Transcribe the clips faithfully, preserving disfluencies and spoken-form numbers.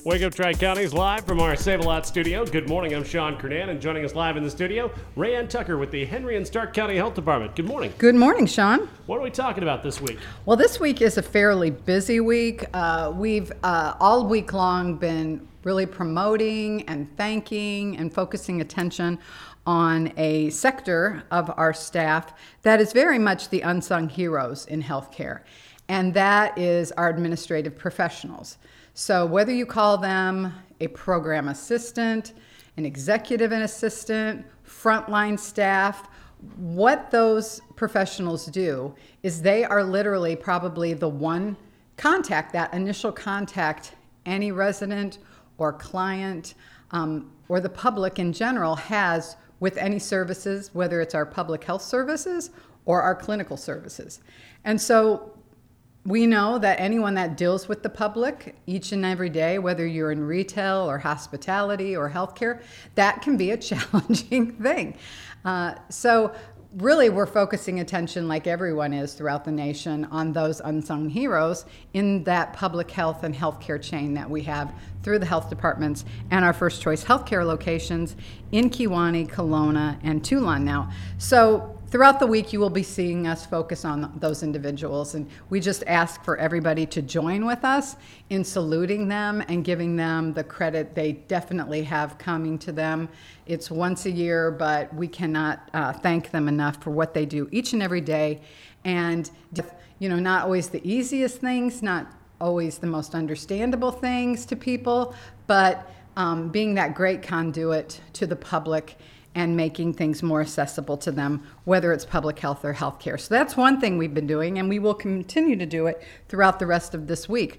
Wake Up Tri-County is live from our Save-A-Lot studio. Good morning, I'm Sean Kernan, and joining us live in the studio, Rayanne Tucker with the Henry and Stark County Health Department. Good morning. Good morning, Sean. What are we talking about this week? Well, this week is a fairly busy week. Uh, we've uh, all week long been really promoting and thanking and focusing attention on a sector of our staff that is very much the unsung heroes in healthcare, and that is our administrative professionals. So whether you call them a program assistant, an executive and assistant, frontline staff, what those professionals do is they are literally probably the one contact, that initial contact any resident or client um, or the public in general has with any services, whether it's our public health services or our clinical services. And so we know that anyone that deals with the public each and every day, whether you're in retail or hospitality or healthcare, that can be a challenging thing. Uh, so really we're focusing attention, like everyone is throughout the nation, on those unsung heroes in that public health and healthcare chain that we have through the health departments and our First Choice Healthcare locations in Kewaunee, Kelowna, and Teulon now. So throughout the week, you will be seeing us focus on those individuals, and we just ask for everybody to join with us in saluting them and giving them the credit they definitely have coming to them. It's once a year, but we cannot uh, thank them enough for what they do each and every day. And, you know, not always the easiest things, not always the most understandable things to people, but um, being that great conduit to the public and making things more accessible to them, whether it's public health or healthcare. So that's one thing we've been doing, and we will continue to do it throughout the rest of this week.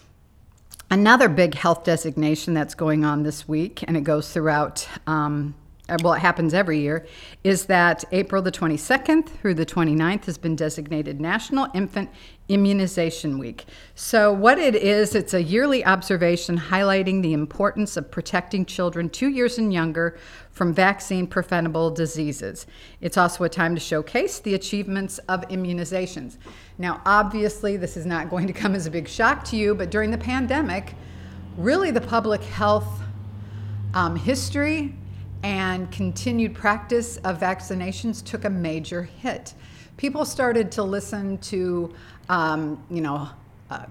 Another big health designation that's going on this week, and it goes throughout, um, well, it happens every year, is that April the twenty-second through the twenty-ninth has been designated National Infant Immunization Week. So what it is, it's a yearly observation highlighting the importance of protecting children two years and younger from vaccine-preventable diseases. It's also a time to showcase the achievements of immunizations. Now, obviously, this is not going to come as a big shock to you, but during the pandemic, really the public health um, history and continued practice of vaccinations took a major hit. People started to listen to, um, you know, uh,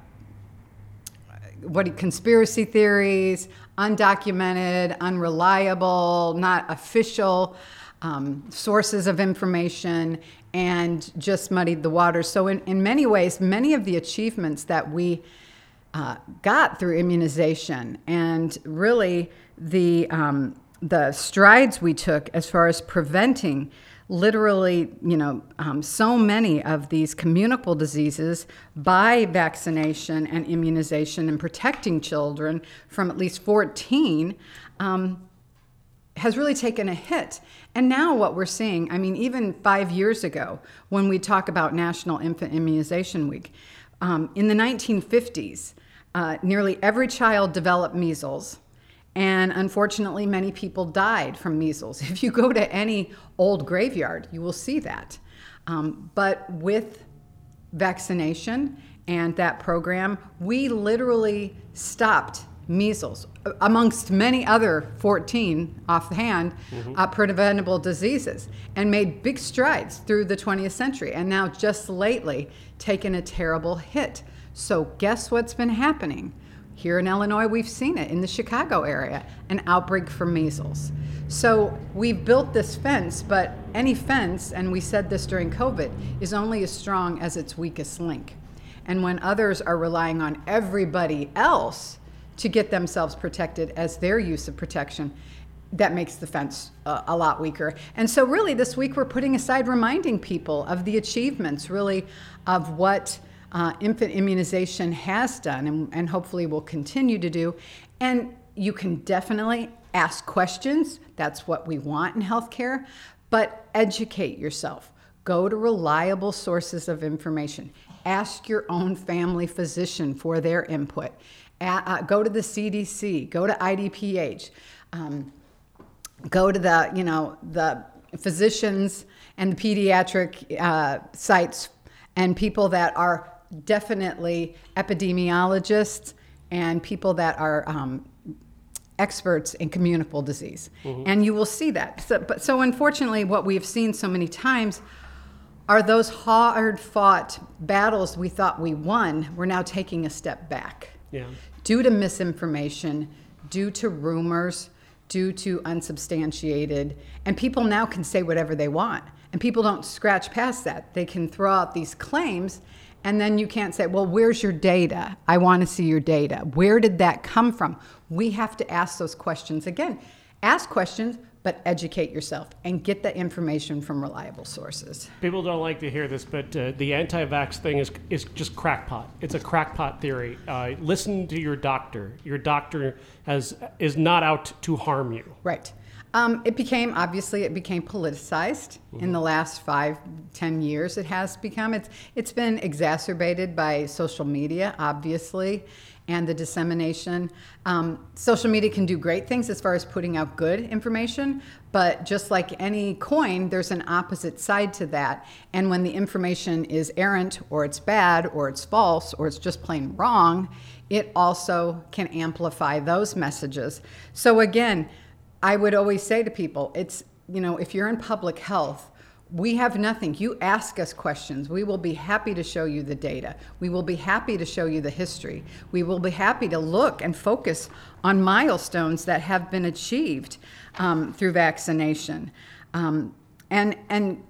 what conspiracy theories, undocumented, unreliable, not official um, sources of information, and just muddied the waters. So in, in many ways, many of the achievements that we uh, got through immunization and really the um, the strides we took as far as preventing literally, you know, um, so many of these communicable diseases by vaccination and immunization and protecting children from at least fourteen um, has really taken a hit. And now what we're seeing, I mean, even five years ago, when we talk about National Infant Immunization Week, um, in the nineteen fifties, uh, nearly every child developed measles. And unfortunately, many people died from measles. If you go to any old graveyard, you will see that. Um, but with vaccination and that program, we literally stopped measles, amongst many other fourteen offhand mm-hmm. uh, preventable diseases, and made big strides through the twentieth century. And now just lately, taken a terrible hit. So guess what's been happening? Here in Illinois, we've seen it in the Chicago area, an outbreak for measles. So we've built this fence, but any fence, and we said this during COVID, is only as strong as its weakest link. And when others are relying on everybody else to get themselves protected as their use of protection, that makes the fence uh, a lot weaker. And so really this week we're putting aside reminding people of the achievements, really, of what Uh, infant immunization has done and, and hopefully will continue to do. And you can definitely ask questions. That's what we want in healthcare. But educate yourself. Go to reliable sources of information. Ask your own family physician for their input. Uh, uh, go to the C D C. Go to I D P H. Um, go to the, you know, the physicians and the pediatric uh, sites and people that are definitely epidemiologists and people that are um, experts in communicable disease. Mm-hmm. And you will see that. So, but, so unfortunately, what we've seen so many times are those hard-fought battles we thought we won, we're now taking a step back. Yeah. Due to misinformation, due to rumors, due to unsubstantiated, and people now can say whatever they want. And people don't scratch past that. They can throw out these claims, and then you can't say, well, where's your data? I want to see your data. Where did that come from? We have to ask those questions again. Ask questions, but educate yourself and get the information from reliable sources. People don't like to hear this, but uh, the anti-vax thing is is just crackpot. It's a crackpot theory. Uh, listen to your doctor. Your doctor has is not out to harm you. Right. Um, it became, obviously, it became politicized mm-hmm. in the last five, ten years. It has become. It's It's been exacerbated by social media, obviously, and the dissemination. Um, social media can do great things as far as putting out good information, but just like any coin, there's an opposite side to that. And when the information is errant, or it's bad, or it's false, or it's just plain wrong, it also can amplify those messages. So again, I would always say to people, it's, you know, if you're in public health, we have nothing. You ask us questions. We will be happy to show you the data. We will be happy to show you the history. We will be happy to look and focus on milestones that have been achieved um, through vaccination. Um, and, and,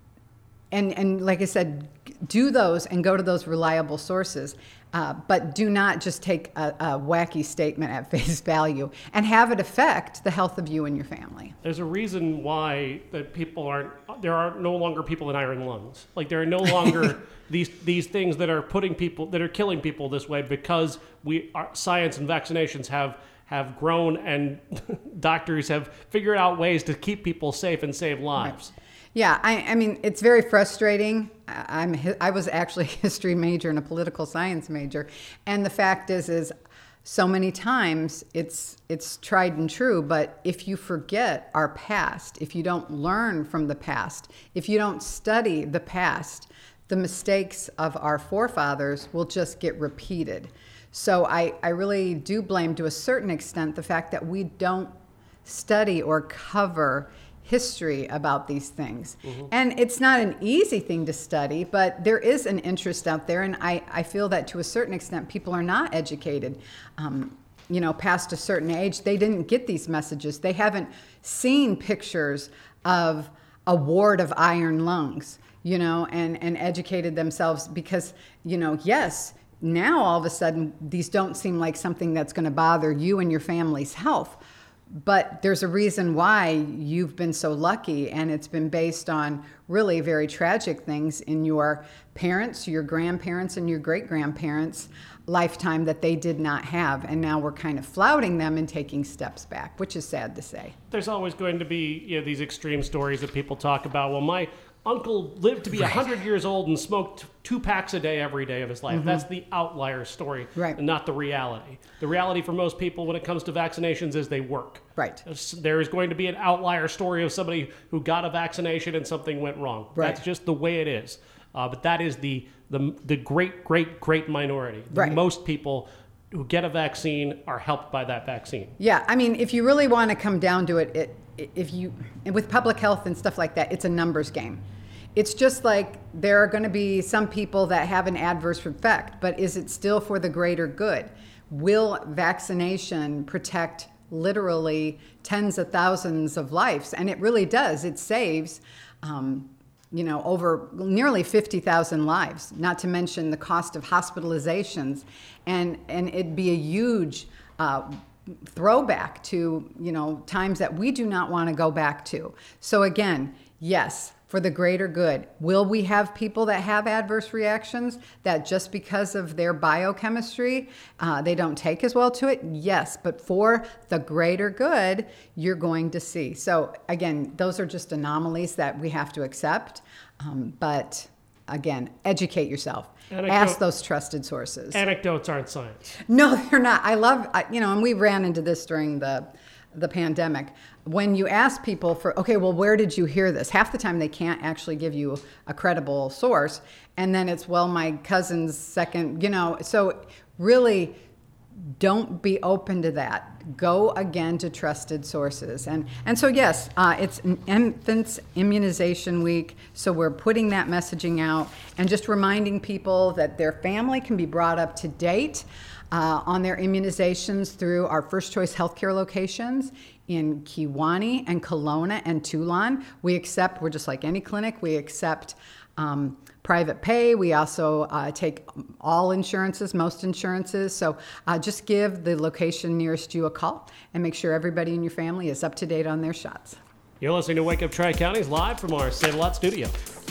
and, and like I said, do those and go to those reliable sources. Uh, but do not just take a, a wacky statement at face value and have it affect the health of you and your family. There's a reason why that people aren't, there are no longer people in iron lungs. Like there are no longer these these things that are putting people, that are killing people this way because we, our science and vaccinations have have grown and doctors have figured out ways to keep people safe and save lives. Right. Yeah, I, I mean, it's very frustrating. I'm, I was actually a history major and a political science major. And the fact is, is so many times it's, it's tried and true, but if you forget our past, if you don't learn from the past, if you don't study the past, the mistakes of our forefathers will just get repeated. So I, I really do blame, to a certain extent, the fact that we don't study or cover history about these things. Mm-hmm. And it's not an easy thing to study, but there is an interest out there, and I, I feel that to a certain extent people are not educated. Um, you know, past a certain age, they didn't get these messages. They haven't seen pictures of a ward of iron lungs, you know, and, and educated themselves because, you know, yes, now all of a sudden these don't seem like something that's going to bother you and your family's health. But there's a reason why you've been so lucky, and it's been based on really very tragic things in your parents, your grandparents, and your great-grandparents' lifetime that they did not have. And now we're kind of flouting them and taking steps back, which is sad to say. There's always going to be, you know, these extreme stories that people talk about. Well, my uncle lived to be one hundred years old and smoked two packs a day every day of his life. Mm-hmm. That's the outlier story, right, and not the reality. The reality for most people when it comes to vaccinations is they work. Right. There is going to be an outlier story of somebody who got a vaccination and something went wrong. Right. That's just the way it is. Uh, but that is the, the the great, great, great minority. Right. Most people who get a vaccine are helped by that vaccine. Yeah, I mean, if you really want to come down to it, it if you, with public health and stuff like that, it's a numbers game. It's just like there are going to be some people that have an adverse effect, but is it still for the greater good? Will vaccination protect literally tens of thousands of lives? And it really does. It saves, um, you know, over nearly fifty thousand lives, not to mention the cost of hospitalizations. And, and it'd be a huge uh, throwback to, you know, times that we do not want to go back to. So again, yes, for the greater good. Will we have people that have adverse reactions that just because of their biochemistry, uh, they don't take as well to it? Yes, but for the greater good, you're going to see. So again, those are just anomalies that we have to accept. Um, but again, educate yourself. Anecdote, Ask those trusted sources. Anecdotes aren't science. No, they're not. I love, you know, and we ran into this during the the pandemic. When you ask people for, okay, well, where did you hear this? Half the time they can't actually give you a credible source. And then it's, well, my cousin's second, you know, so really don't be open to that. Go again to trusted sources. And and so yes, uh, it's an infants immunization week, so we're putting that messaging out and just reminding people that their family can be brought up to date uh, on their immunizations through our First Choice Healthcare locations in Kewaunee and Kelowna and Tuolon. We accept, we're just like any clinic, we accept um, private pay. We also uh, take all insurances, most insurances. So uh, just give the location nearest you a call and make sure everybody in your family is up to date on their shots. You're listening to Wake Up Tri-Counties live from our Save-A-Lot studio.